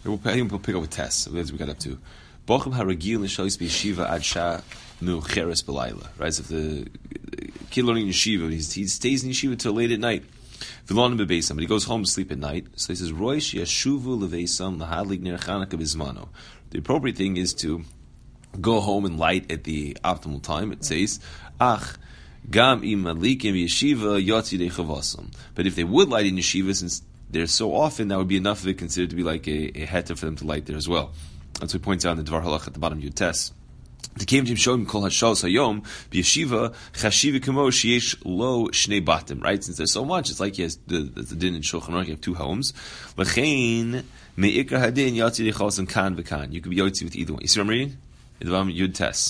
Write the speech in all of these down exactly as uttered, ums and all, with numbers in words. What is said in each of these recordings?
We'll, we'll pick up with Tess. As we got up to. Bochum haragil nishalis b'yeshiva ad shah me'ucheres b'layla. Right? So if the kid learning yeshiva, he stays in yeshiva till late at night. V'lonim b'beisam, but he goes home to sleep at night. So he says, Roish yashuvu leveisam lahadlik ner Chanukah bizmano. The appropriate thing is to go home and light at the optimal time. It says, Ach, gam im madlikim yeshiva yotzi de chavasam. But if they would light in yeshiva, since they're so often, that would be enough of it considered to be like a, a heta for them to light there as well. That's what he points out in the Dvar Halach at the bottom of Yud Tes. The Kevim Shom Kol Hashals Hayom B'Yeshiva Chashiva Kamo Sheyesh Lo Shnei Batim. Right, since there's so much, it's like he has the, the, the din in Shulchan Aruch. You have two homes. L'chein Me'ikar Hadin Yotzi Dechos and Kan v'Kan. You could be Yotzi with either one. You see what I'm reading? In the bottom of Yud Tes.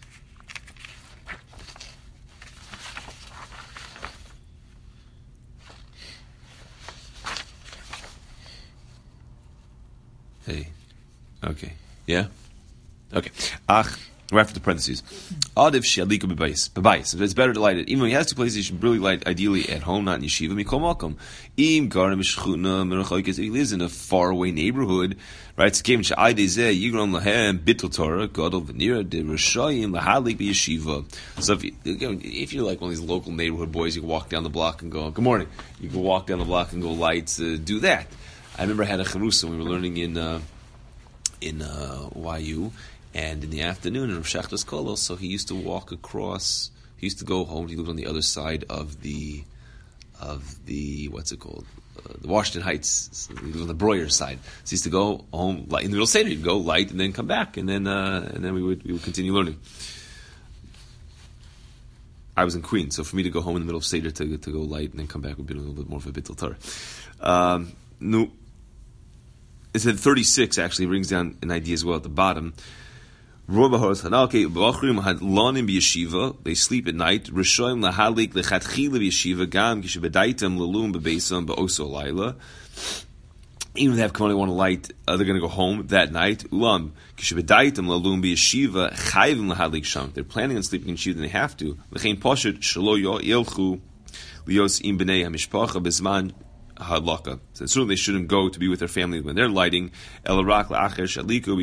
Hey. Okay. Yeah? Okay. Ach, right after the parentheses. Adiv she'aliku b'bayis. B'bayis. It's better to light it. Even when he has two places, he should really light ideally at home, not in yeshiva. Mikol malkum. Im garim shchuna merachaykas. If he lives in a faraway neighborhood, right? S'kem she'aydei zeh yigron lahem bittul Torah gadol v'nira de rishayim lahalik b'yeshiva. So if, you, if you're like one of these local neighborhood boys, you can walk down the block and go, good morning. You can walk down the block and go light, uh, do that. I remember I had a charusa when we were learning in uh, in uh, Y U, and in the afternoon in Rav Shachtas Kolos, so he used to walk across. He used to go home. He lived on the other side of the of the what's it called, uh, the Washington Heights. He lived on the Breuer side. So he used to go home light, in the middle of Seder. He'd go light and then come back, and then uh, and then we would we would continue learning. I was in Queens, so for me to go home in the middle of Seder to to go light and then come back would be a little bit more of a bittul Torah. Um, no. It said thirty-six actually brings down an idea as well at the bottom. They sleep at night. Even if they have come only want to light, uh, they're going to go home that night. They're planning on sleeping in yeshiva, then they have to. Hadlaka. So certainly they shouldn't go to be with their family when they're lighting. Okay. Unless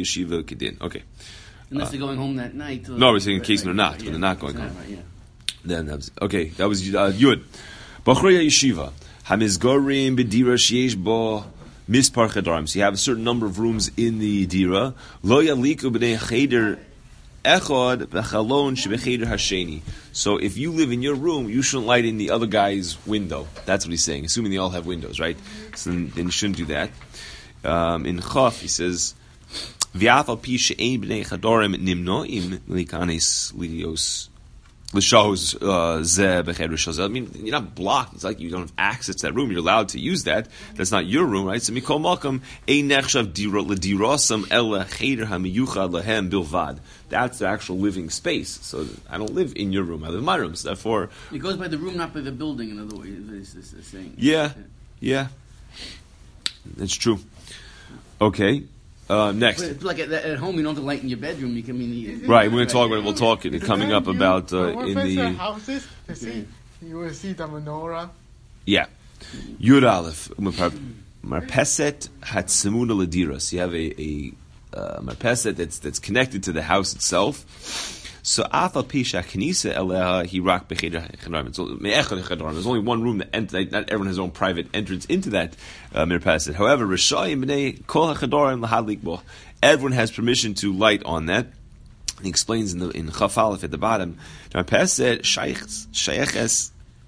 they're going home that night. No, I was saying in case they're not, when they're not going home. Then that was, okay, that was uh, Yud. Bachroya Yeshiva. Hamizgorim b'dira sheyesh bo mispar chadarim. So you have a certain number of rooms in the dira. Lo yaliku b'nei cheder echad b'chalon shebecheder hasheni. So if you live in your room, you shouldn't light in the other guy's window. That's what he's saying, assuming they all have windows, right? So then, then you shouldn't do that. Um, in Chaf, he says, V'afal pi she'ein b'nei chadorim nimnoim likanes lidios l'shahos zeh b'cheder shazeh. I mean, you're not blocked. It's like you don't have access to that room. You're allowed to use that. That's not your room, right? So mikol malkam ein nechshav l'dirosam ela cheder hamiyuchad lahem bilvad. That's the actual living space. So I don't live in your room. I live in my room. So therefore, it goes by the room, not by the building. In other words, it's, it's, it's saying. Yeah, yeah, that's true. Okay. Uh, next, but like at, at home, you don't have to light in your bedroom. You can mean you, right. We're going to talk about it. We'll talk it coming up about uh, in the houses to see. You will see the menorah. Yeah, Yud Aleph Marpeset Hatsemuna Ladiras. You have a, a uh, marpeset that's that's connected to the house itself. So Afal Pisha Kanisa Eleha Hirak Becheder Chadarim. So Me'echad Chadarim. There's only one room that enter, not everyone has their own private entrance into that uh, marpeset. However, Rishayim B'nei Kol HaChadarim Lahadlik Bo. Everyone has permission to light on that. He explains in the in Chaf Aleph at the bottom. Marpeset Shayches Shayches.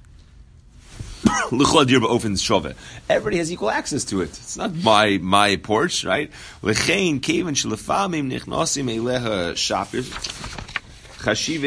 Everybody has equal access to it. It's not my my porch, right? Since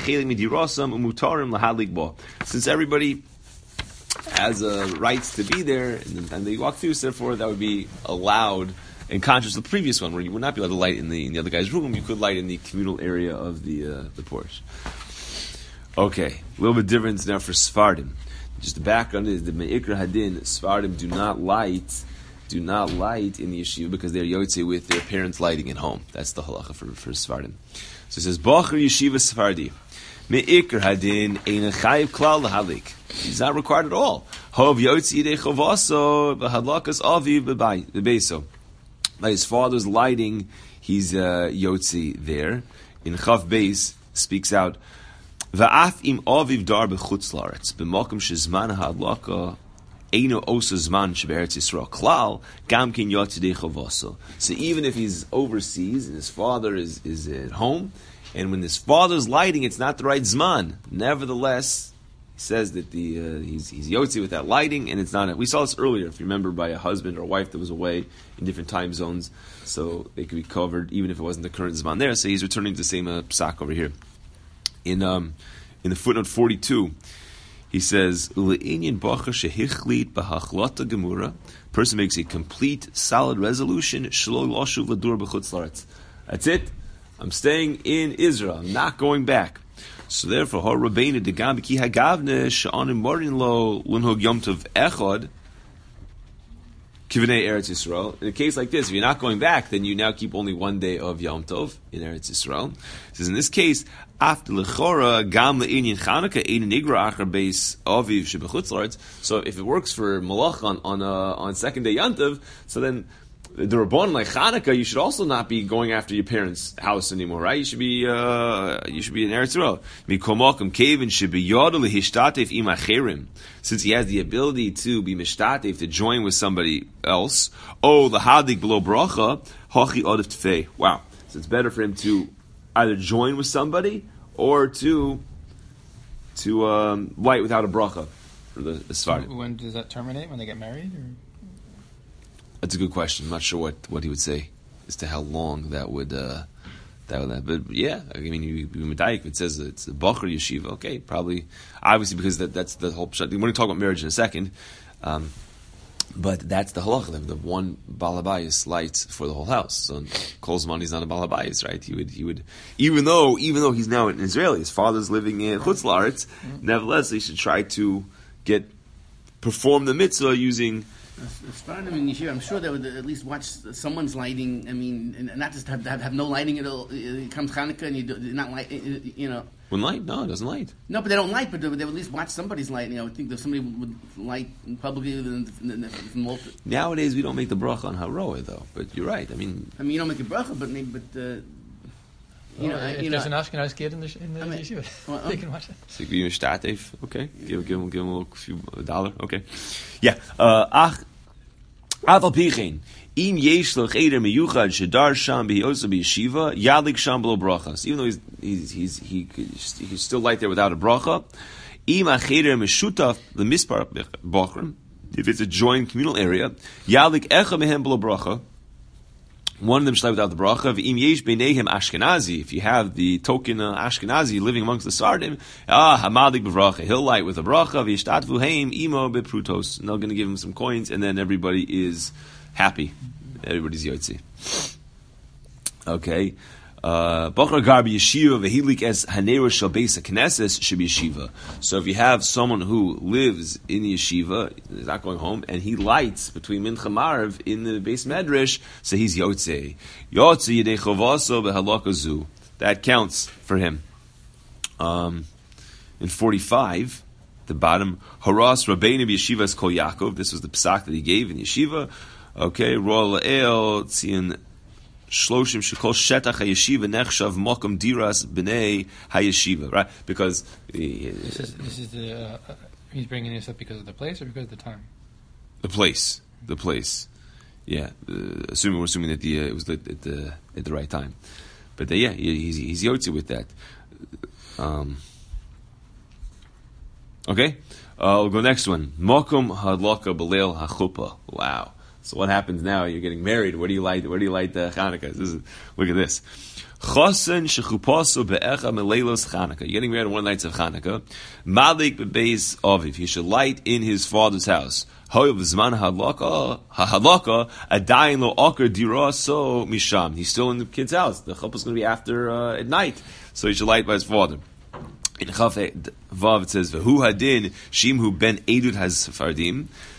everybody has uh, rights to be there, and, and they walk through, so therefore that would be allowed. In contrast to the previous one, where you would not be allowed to light in the in the other guy's room, you could light in the communal area of the uh, the porch. Okay, a little bit different now for Sfardim. Just the background is the Me'ikra Hadin, Sfardim do not light, do not light in the yeshiva because they're yotze with their parents lighting at home. That's the halacha for, for Sfardim. So it says, Bachar Yeshiva Sfardi, Me'ikra Hadin, Ein Chayiv Klal Lahalik. He's not required at all. Hov yotze yidei chavaso, v'hadlakas aviv b'beiso. Like his father's lighting, he's uh, Yotzi there. In Chav Beis speaks out, Va'af im aviv dar b'chutz la'aretz, b'mokum shezman ha'adlaka eino osa zman shebe'eretz Yisrael klal, gam kin yotzidei chavasa. So even if he's overseas and his father is, is at home, and when his father's lighting, it's not the right zman. Nevertheless, he says that the uh, he's he's yotzi with that lighting, and it's not. We saw this earlier, if you remember, by a husband or a wife that was away in different time zones, so they could be covered even if it wasn't the current zman there. So he's returning to the same uh, psak over here. In um in the footnote forty-two, he says le'inyan bacha shehichlit b'hachlata gemura. Person makes a complete, solid resolution. Shlo lashuv ladur b'chutz la'aretz. That's it. I'm staying in Israel. I'm not going back. So therefore, Har Rabbeinu degam ki hagavne she'anim morin lo lunhog yom tov echad kivnei Eretz Yisrael. In a case like this, if you're not going back, then you now keep only one day of Yom Tov in Eretz Yisrael. It says in this case, after lechora gam le'inyan Chanukah ein nigra achar beis aviv shebechutz la'aretz. So if it works for Malach on on uh, on second day Yom Tov, so then the Rabban, like Chanukah, you should also not be going after your parents' house anymore, right? You should be, uh, you should be in Eretz Yisrael. Mikomakim kevin should be yodel lehishtatef im acherim. Since he has the ability to be mishtatef, to join with somebody else. Oh, the hadik below bracha, hachi odef tefei. Wow. So it's better for him to either join with somebody or to, to, um, light without a bracha for the, the Sfardim. When does that terminate? When they get married? Or? That's a good question. I'm not sure what, what he would say as to how long that would uh, that would. But yeah, I mean, you, you Medayik, it says that it's a Bachar Yeshiva. Okay, probably, obviously, because that, that's the whole. We're going to talk about marriage in a second, um, but that's the halacha. The one balabayis lights for the whole house. So Kol Zman is not a balabayis, right? He would he would even though even though he's now an Israeli, his father's living in Chutz La'aretz. Mm-hmm. Nevertheless, he should try to get perform the mitzvah using. As far as I mean, I'm sure they would at least watch someone's lighting. I mean, and not just have have, have no lighting at all. It comes Hanukkah and you do, not light. You know. Wouldn't light? No, it doesn't light. No, but they don't light. But they would, they would at least watch somebody's lighting. I would think that somebody would light publicly from Walter. Nowadays, we don't make the bracha on haroah though. But you're right. I mean, I mean, you don't make a bracha, but maybe, but. Uh, You well, know, if you there's know, an Ashkenaz kid in the, in the I mean, yeshiva, well, they can watch it. So you give him a okay. Give, give him, give him a little few a dollar, okay. Yeah. Ach, aval pichin. Im yesh lo cheder miyuchad shedar sham behiyosa b'yeshiva yalik sham below brachas. Even though he's he's he's he could, he could still light there without a bracha. Im a cheder meshutaf the mispar bachrim. If it's a joint communal area, yalik echa mehem below bracha. One of them should light without the bracha. V'im yesh b'neihem Ashkenazi. If you have the token uh, Ashkenazi living amongst the Sardim, ah, hamadik b'bracha. He'll light with a bracha. V'yishtatvu heim imo b'prutos. And they're going to give him some coins, and then everybody is happy. Everybody's yotzi. Okay. Bachar gar b'yeshiva v'hilik es hanera shel beis hakneses should be yeshiva. So if you have someone who lives in yeshiva, he's not going home, and he lights between mincha marv in the beis medrash, so he's yotze. Yotze yedei chovaso b'halakha zu. That counts for him. Um, in forty-five, the bottom, haras rabbeinu b'yeshivas kol Yaakov. This was the psak that he gave in yeshiva. Okay, roa la'el tzion. Shloshim shekol shetach hayeshiva nechshav mokum diras b'nei hayeshiva, right? Because the, this is this is the uh, he's bringing this up because of the place or because of the time. The place, the place, yeah. Uh, assuming we're assuming that the uh, it was lit at the at the right time, but uh, yeah, he's he's yotzi with that. Um, okay, uh, we'll go next one. Mokum hadlaka b'leil hachuppah. Wow. So what happens now? You're getting married. Where do you light? Where do you light the Hanukkah? This is, look at this. Chosen shechupasu be'echa meleilos Hanukkah. You're getting married on one night of Hanukkah. Malik bebeis aviv. He should light in his father's house. Hoyev zman hadlaka hadlaka adayin lo akar dira so misham. He's still in the kid's house. The chuppah is going to be after uh, at night, so he should light by his father. In Chaf Vav it says v'hu hadin shimhu ben edud has sefardim.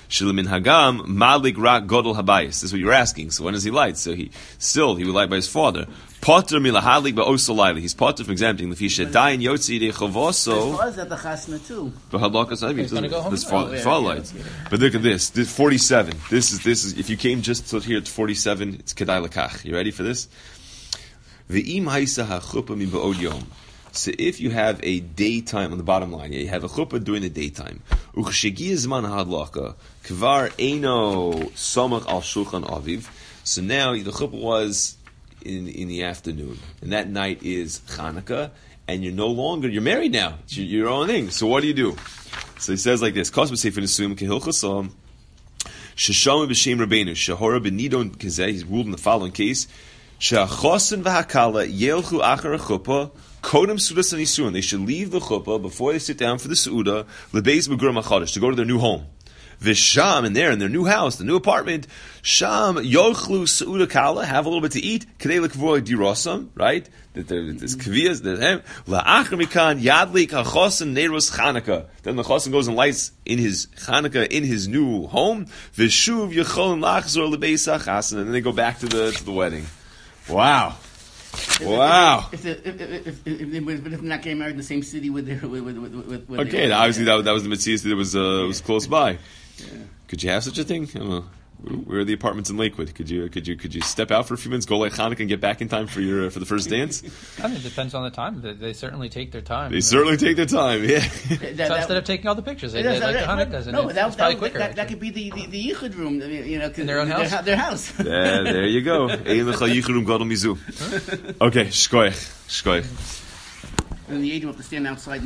Shilamin Hagam, Malik Rak Godol Habayis. This is what you're asking. So when does he light? So he still he would light by his father. Potter milahalik ba'osalayla. He's potter from exempting the fisha. Dain yotzi de chovoso. Was that the chasna too? He's gonna go home. This Oh, yeah, fall yeah, lights. yeah. But look at this. This forty-seven. This is this is. If you came just to here at forty-seven, it's kedai lakach. You ready for this? Ve'im haisa hachuppah mi ba'od yom. So if you have a daytime on the bottom line, yeah, you have a chuppah during the daytime. Uchshegi zman hadlaka kvar eino somach al shulchan aviv. So now the chuppah was in in the afternoon, and that night is Chanukah, and you're no longer you're married now. It's your, your own thing. So what do you do? So he says like this: Kos b'sefer nesum kehilchasam sheshama b'shem rabbeinu shahora b'nidon kazeh. He's ruled in the following case: she'achosin v'hakala yelchu achar chuppah. Kodem sudas anisuin. They should leave the chuppah before they sit down for the suuda. Lebeis begur machadish, to go to their new home. Visham, and there in their new house, the new apartment. Sham yochlu suuda kala, have a little bit to eat. Kadei lekvoy dirosam, right? That there's kaviyas. That la'achar mikan yadlik hachosin neiros Chanukah. Then the chosin goes and lights in his Chanukah in his new home. Vishuv yecholin lachzor lebeis hachasin, and then they go back to the to the wedding. Wow. Wow. If, if, if, if, if, if, they would- but if not getting married in the same city with their with with with, with, with Okay, their, obviously that, that was the Matthias that was uh, was close by. Could you have such a thing? I don't know. Where are the apartments in Lakewood? Could you could you could you step out for a few minutes, go like Hanukkah, and get back in time for your for the first dance? I mean, it depends on the time. They, they certainly take their time. They certainly take their time. Yeah. That- So that- instead of taking all the pictures, they, It they is, like the that- Hanukkahs, and no, it's, that, it's probably that, quicker. that, that actually. could be the, the, the yichud room, you know, 'cause In their own house? Their, their house. there, there you go. Ein lecha yichrum gadol mizu. Okay, shkoich, shkoich. And the agent will have to stand outside.